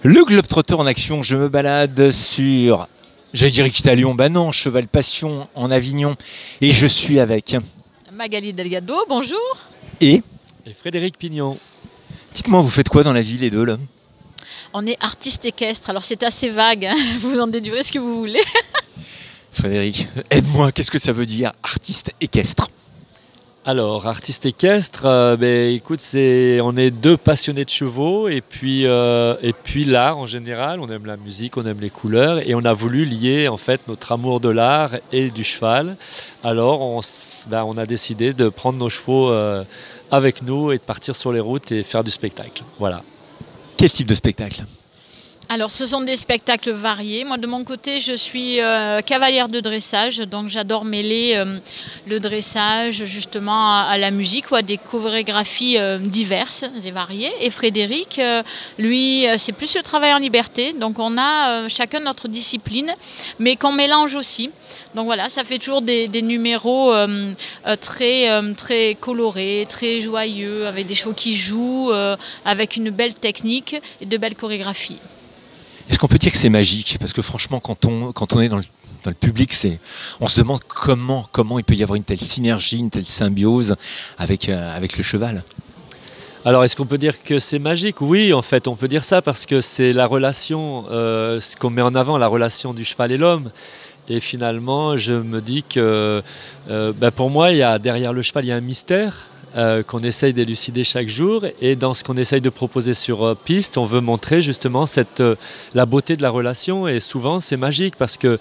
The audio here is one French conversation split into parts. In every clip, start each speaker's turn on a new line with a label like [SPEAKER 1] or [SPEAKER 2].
[SPEAKER 1] Le Globetrotter en action, je me balade sur, j'allais dire Ixtalion, bah non, Cheval Passion en Avignon, et je suis avec.
[SPEAKER 2] Magali Delgado, bonjour.
[SPEAKER 1] Et
[SPEAKER 3] Frédéric Pignon.
[SPEAKER 1] Dites-moi, vous faites quoi dans la vie les deux là?
[SPEAKER 2] On est artiste équestre, alors c'est assez vague, hein. Vous en déduirez ce que vous voulez.
[SPEAKER 1] Frédéric, aide-moi, qu'est-ce que ça veut dire, artiste équestre?
[SPEAKER 3] Alors, artiste équestre, écoute, on est deux passionnés de chevaux et puis l'art en général. On aime la musique, on aime les couleurs et on a voulu lier en fait notre amour de l'art et du cheval. Alors, on a décidé de prendre nos chevaux avec nous et de partir sur les routes et faire du spectacle. Voilà.
[SPEAKER 1] Quel type de spectacle?
[SPEAKER 2] Alors, ce sont des spectacles variés. Moi, de mon côté, je suis cavalière de dressage, donc j'adore mêler le dressage justement à la musique ou à des chorégraphies diverses et variées. Et Frédéric, lui, c'est plus le travail en liberté. Donc, on a chacun notre discipline, mais qu'on mélange aussi. Donc voilà, ça fait toujours des numéros très colorés, très joyeux, avec des chevaux qui jouent, avec une belle technique et de belles chorégraphies.
[SPEAKER 1] Est-ce qu'on peut dire que c'est magique? Parce que franchement, quand on est dans le public, on se demande comment il peut y avoir une telle synergie, une telle symbiose avec le cheval.
[SPEAKER 3] Alors, est-ce qu'on peut dire que c'est magique? Oui, en fait, on peut dire ça parce que c'est la relation, ce qu'on met en avant, la relation du cheval et l'homme. Et finalement, je me dis que pour moi, derrière le cheval, il y a un mystère qu'on essaye d'élucider chaque jour. Et dans ce qu'on essaye de proposer sur piste, on veut montrer justement la beauté de la relation. Et souvent, c'est magique parce que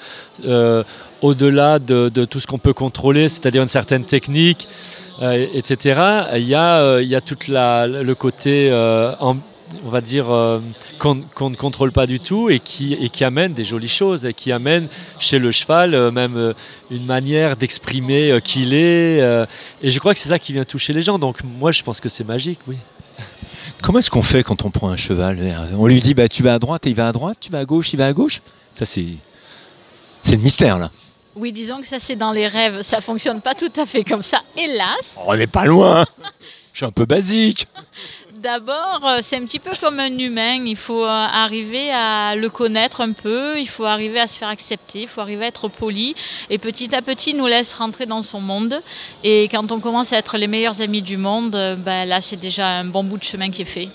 [SPEAKER 3] au-delà de tout ce qu'on peut contrôler, c'est-à-dire une certaine technique, etc., il y a tout le côté on va dire, qu'on ne contrôle pas du tout et qui amène des jolies choses et qui amène chez le cheval même une manière d'exprimer qui il est. Et je crois que c'est ça qui vient toucher les gens. Donc moi, je pense que c'est magique, oui.
[SPEAKER 1] Comment est-ce qu'on fait quand on prend un cheval? On lui dit, tu vas à droite et il va à droite, tu vas à gauche, il va à gauche. Ça, c'est le mystère, là.
[SPEAKER 2] Oui, disons que ça, c'est dans les rêves. Ça ne fonctionne pas tout à fait comme ça, hélas.
[SPEAKER 1] On n'est pas loin. Je suis un peu basique.
[SPEAKER 2] D'abord, c'est un petit peu comme un humain, il faut arriver à le connaître un peu, il faut arriver à se faire accepter, il faut arriver à être poli et petit à petit il nous laisse rentrer dans son monde et quand on commence à être les meilleurs amis du monde, là c'est déjà un bon bout de chemin qui est fait.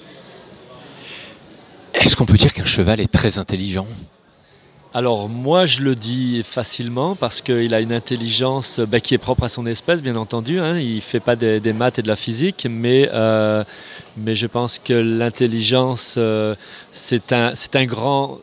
[SPEAKER 1] Est-ce qu'on peut dire qu'un cheval est très intelligent?
[SPEAKER 3] Alors moi je le dis facilement parce qu'il a une intelligence qui est propre à son espèce bien entendu, hein. Il ne fait pas des maths et de la physique mais je pense que l'intelligence c'est un grand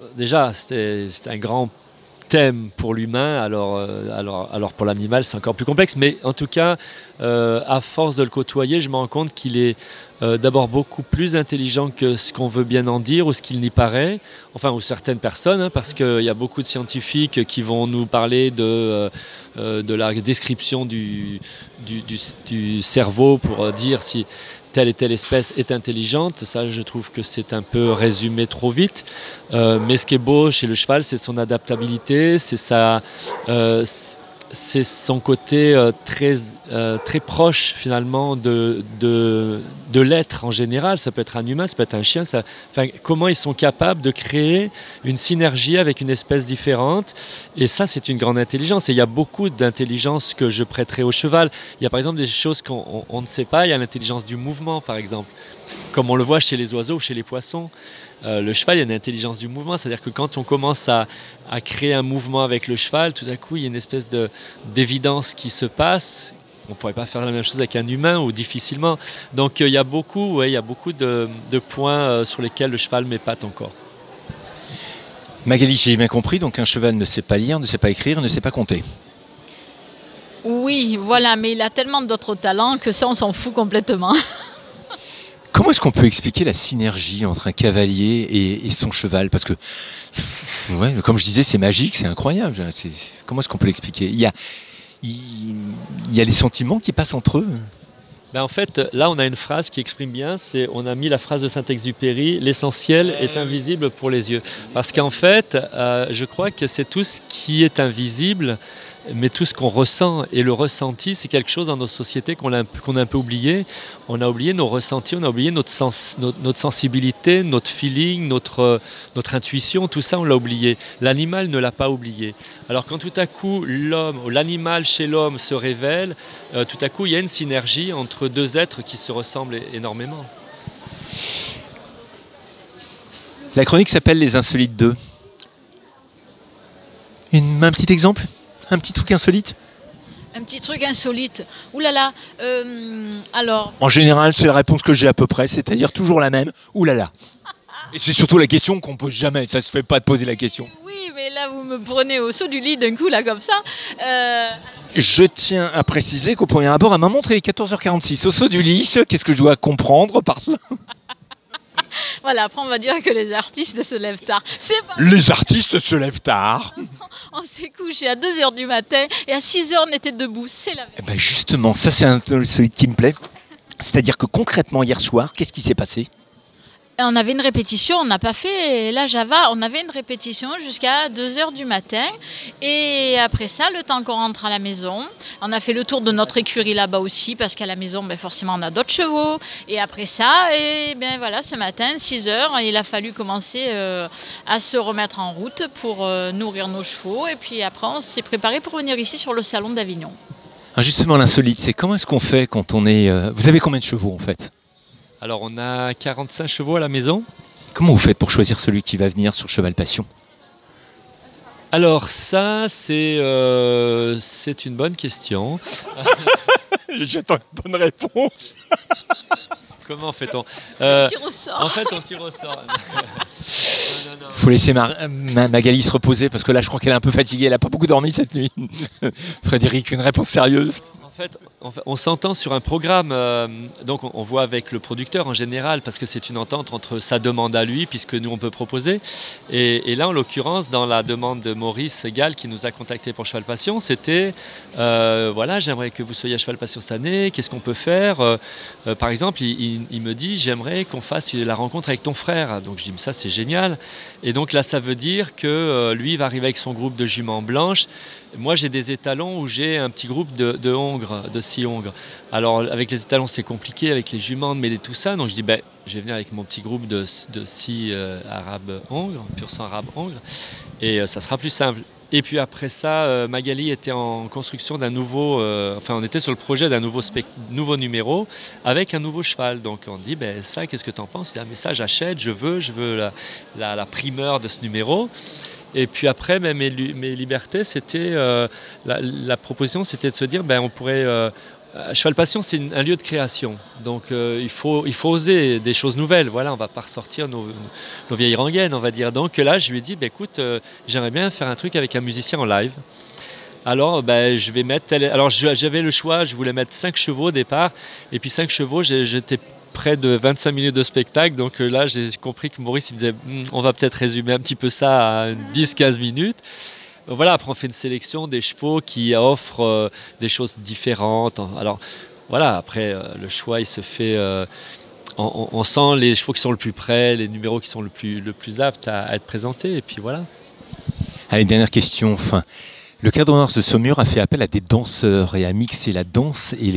[SPEAKER 3] thème pour l'humain, alors pour l'animal c'est encore plus complexe, mais en tout cas à force de le côtoyer je me rends compte qu'il est d'abord beaucoup plus intelligent que ce qu'on veut bien en dire ou ce qu'il n'y paraît, ou certaines personnes, hein, parce qu'il y a beaucoup de scientifiques qui vont nous parler de la description du cerveau pour dire si telle et telle espèce est intelligente. Ça, je trouve que c'est un peu résumé trop vite. Mais ce qui est beau chez le cheval, c'est son adaptabilité, c'est son côté très proche finalement de l'être en général. Ça peut être un humain, ça peut être un chien. Comment ils sont capables de créer une synergie avec une espèce différente. Et ça, c'est une grande intelligence. Et il y a beaucoup d'intelligence que je prêterai au cheval. Il y a par exemple des choses qu'on ne sait pas. Il y a l'intelligence du mouvement, par exemple. Comme on le voit chez les oiseaux ou chez les poissons. Le cheval, il y a une intelligence du mouvement, c'est-à-dire que quand on commence à créer un mouvement avec le cheval, tout à coup, il y a une espèce d'évidence qui se passe. On ne pourrait pas faire la même chose avec un humain ou difficilement. Donc il y a beaucoup de points sur lesquels le cheval m'épate encore.
[SPEAKER 1] Magali, j'ai bien compris, donc un cheval ne sait pas lire, ne sait pas écrire, ne sait pas compter.
[SPEAKER 2] Oui, voilà, mais il a tellement d'autres talents que ça, on s'en fout complètement.
[SPEAKER 1] Comment est-ce qu'on peut expliquer la synergie entre un cavalier et son cheval? Parce que, comme je disais, c'est magique, c'est incroyable. Comment est-ce qu'on peut l'expliquer? Il y a des sentiments qui passent entre eux.
[SPEAKER 3] En fait, là, on a une phrase qui exprime bien, on a mis la phrase de Saint-Exupéry, l'essentiel est invisible pour les yeux. Parce qu'en fait, je crois que c'est tout ce qui est invisible mais tout ce qu'on ressent. Et le ressenti, c'est quelque chose dans nos sociétés qu'on a un peu oublié. On a oublié nos ressentis, on a oublié notre sensibilité, notre feeling, notre intuition, tout ça on l'a oublié. L'animal ne l'a pas oublié. Alors quand tout à coup l'animal chez l'homme se révèle, tout à coup il y a une synergie entre deux êtres qui se ressemblent énormément.
[SPEAKER 1] La chronique s'appelle Les Insolites 2. Un petit exemple ? Un petit truc insolite ?
[SPEAKER 2] Un petit truc insolite. Ouh là là. Alors.
[SPEAKER 1] En général, c'est la réponse que j'ai à peu près, c'est-à-dire toujours la même. Ouh là là. Et c'est surtout la question qu'on pose jamais. Ça se fait pas de poser la question.
[SPEAKER 2] Oui, mais là vous me prenez au saut du lit d'un coup là comme ça.
[SPEAKER 1] Je tiens à préciser qu'au premier abord, à ma montre, il est 14h46. Au saut du lit, qu'est-ce que je dois comprendre par là ?
[SPEAKER 2] Voilà, après on va dire que les artistes se lèvent tard. C'est pas...
[SPEAKER 1] Les artistes se lèvent tard.
[SPEAKER 2] On s'est couché à 2h du matin et à 6h on était debout. C'est la
[SPEAKER 1] Eh ben justement, ça c'est un solide qui me plaît. C'est-à-dire que concrètement, hier soir, qu'est-ce qui s'est passé ?
[SPEAKER 2] On avait une répétition, on n'a pas fait la Java, on avait une répétition jusqu'à 2h du matin. Et après ça, le temps qu'on rentre à la maison, on a fait le tour de notre écurie là-bas aussi, parce qu'à la maison, forcément, on a d'autres chevaux. Et après ça, ce matin, 6h, il a fallu commencer à se remettre en route pour nourrir nos chevaux. Et puis après, on s'est préparé pour venir ici sur le salon d'Avignon.
[SPEAKER 1] Alors justement, l'insolite, c'est comment est-ce qu'on fait quand on est... Vous avez combien de chevaux en fait ?
[SPEAKER 3] Alors on a 45 chevaux à la maison.
[SPEAKER 1] Comment vous faites pour choisir celui qui va venir sur Cheval Passion ?
[SPEAKER 3] Alors ça, c'est une bonne question.
[SPEAKER 1] J'attends une bonne réponse.
[SPEAKER 3] Comment fait-on
[SPEAKER 2] Tire au sort.
[SPEAKER 3] En fait, on tire au sort.
[SPEAKER 1] Il faut laisser Magali se reposer parce que là, je crois qu'elle est un peu fatiguée. Elle n'a pas beaucoup dormi cette nuit. Frédéric, une réponse sérieuse ?
[SPEAKER 3] En fait, on s'entend sur un programme, donc on voit avec le producteur en général, parce que c'est une entente entre sa demande à lui, puisque nous on peut proposer. Et là, en l'occurrence, dans la demande de Maurice Gall qui nous a contacté pour Cheval Passion, c'était voilà, j'aimerais que vous soyez à Cheval Passion cette année, qu'est-ce qu'on peut faire ? Par exemple, il me dit, j'aimerais qu'on fasse la rencontre avec ton frère. Donc je dis, mais ça c'est génial. Et donc là, ça veut dire que lui va arriver avec son groupe de juments blanches. Moi, j'ai des étalons où j'ai un petit groupe de hongres, de 6 hongres. Alors, avec les étalons, c'est compliqué, avec les juments, de mêler tout ça. Donc, je dis, je vais venir avec mon petit groupe de 6 arabes hongres, pur sang arabe hongres, et ça sera plus simple. Et puis après ça, Magali était en construction d'un nouveau... on était sur le projet d'un nouveau numéro avec un nouveau cheval. Donc, on dit, ça, qu'est-ce que tu en penses ? Il dit, mais ça, j'achète, je veux la primeur de ce numéro. Et puis après, mes libertés, c'était la proposition, c'était de se dire, on pourrait. Cheval Passion, c'est un lieu de création, donc il faut oser des choses nouvelles. Voilà, on va pas ressortir nos vieilles rengaines, on va dire. Donc là, je lui ai dit, écoute, j'aimerais bien faire un truc avec un musicien en live. Alors, je vais mettre. Alors, j'avais le choix, je voulais mettre 5 chevaux au départ, et puis 5 chevaux, j'étais près de 25 minutes de spectacle, donc là j'ai compris que Maurice il me disait on va peut-être résumer un petit peu ça à 10-15 minutes. Voilà, après on fait une sélection des chevaux qui offrent des choses différentes. Alors voilà, après le choix il se fait, on sent les chevaux qui sont le plus près, les numéros qui sont le plus aptes à être présentés, et puis voilà.
[SPEAKER 1] Allez, dernière question. Le Cadre d'honneur de Saumur a fait appel à des danseurs et a mixé la danse et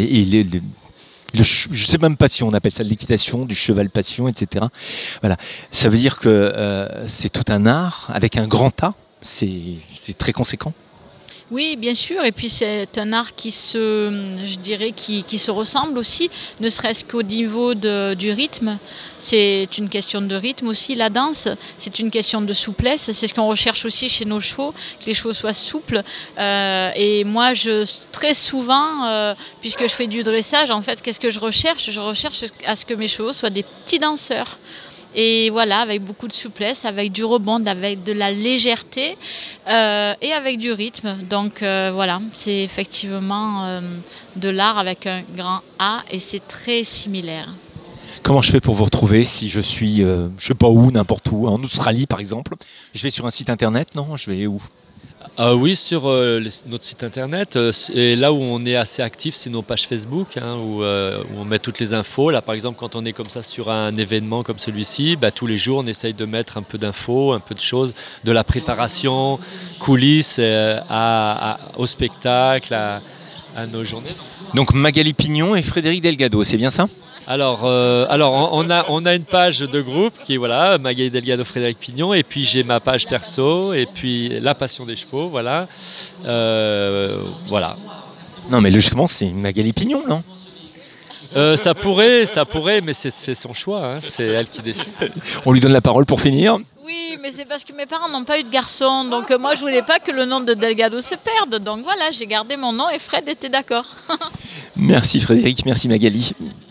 [SPEAKER 1] je ne sais même pas si on appelle ça de l'équitation, du cheval passion, etc. Voilà. Ça veut dire que c'est tout un art avec un grand A. C'est très conséquent.
[SPEAKER 2] Oui, bien sûr. Et puis c'est un art qui se ressemble aussi, ne serait-ce qu'au niveau du rythme. C'est une question de rythme aussi, la danse. C'est une question de souplesse. C'est ce qu'on recherche aussi chez nos chevaux, que les chevaux soient souples. Et moi, très souvent, puisque je fais du dressage, en fait, qu'est-ce que je recherche ? Je recherche à ce que mes chevaux soient des petits danseurs. Et voilà, avec beaucoup de souplesse, avec du rebond, avec de la légèreté et avec du rythme. Donc voilà, c'est effectivement de l'art avec un grand A et c'est très similaire.
[SPEAKER 1] Comment je fais pour vous retrouver si je suis, je sais pas où, n'importe où, en Australie par exemple ? Je vais sur un site internet, non ? Je vais où ?
[SPEAKER 3] Oui, sur notre site internet. Et là où on est assez actif, c'est nos pages Facebook, hein, où on met toutes les infos. Là, par exemple, quand on est comme ça sur un événement comme celui-ci, tous les jours, on essaye de mettre un peu d'infos, un peu de choses, de la préparation, coulisses au spectacle, à nos journées.
[SPEAKER 1] Donc Magali Pignon et Frédéric Delgado, c'est bien ça?
[SPEAKER 3] Alors, on a une page de groupe qui est voilà, Magali Delgado, Frédéric Pignon, et puis j'ai ma page perso, et puis La Passion des Chevaux, voilà. Voilà.
[SPEAKER 1] Non, mais logiquement, c'est Magali Pignon, non?
[SPEAKER 3] Ça pourrait, mais c'est son choix, hein, c'est elle qui décide.
[SPEAKER 1] On lui donne la parole pour finir.
[SPEAKER 2] Oui, mais c'est parce que mes parents n'ont pas eu de garçon, donc moi je voulais pas que le nom de Delgado se perde, donc voilà, j'ai gardé mon nom et Fred était d'accord.
[SPEAKER 1] Merci Frédéric, merci Magali.